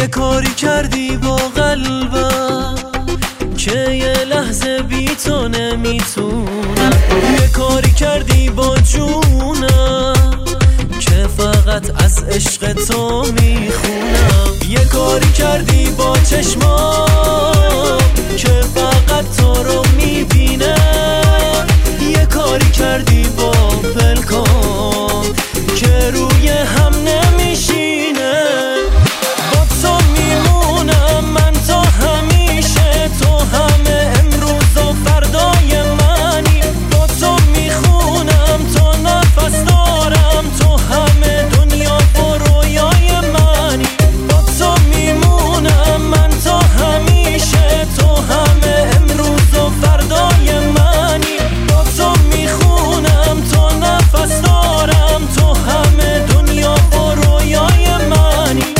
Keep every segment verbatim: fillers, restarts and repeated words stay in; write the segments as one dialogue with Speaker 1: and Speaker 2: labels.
Speaker 1: یه کاری کردی با قلبم که یه لحظه بی تو نمیتونم. یه کاری کردی با جونم که فقط از عشق تو میخونم. یه کاری کردی با چشمام که فقط تو رو میبینه. یه کاری کردی با پلکام که روی هم نمیشینه. با تو میمونم من تا همیشه، تو همه امروز و فردای منی. با تو میخونم تو نفس دارم، تو همه دنیا و رویای منی. با تو میمونم من تا همیشه، تو همه امروز و فردای منی. با تو میخونم تو نفس دارم، تو همه دنیا و رویای منی.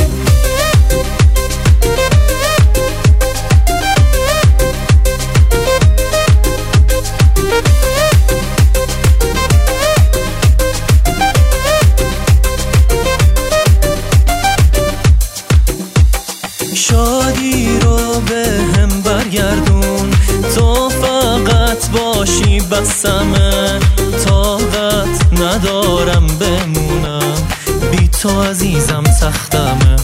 Speaker 1: شادی رو به هم برگردون، تو فقط باشی بسمه. طاقت ندارم بمونم، بی تو عزیزم سختمه.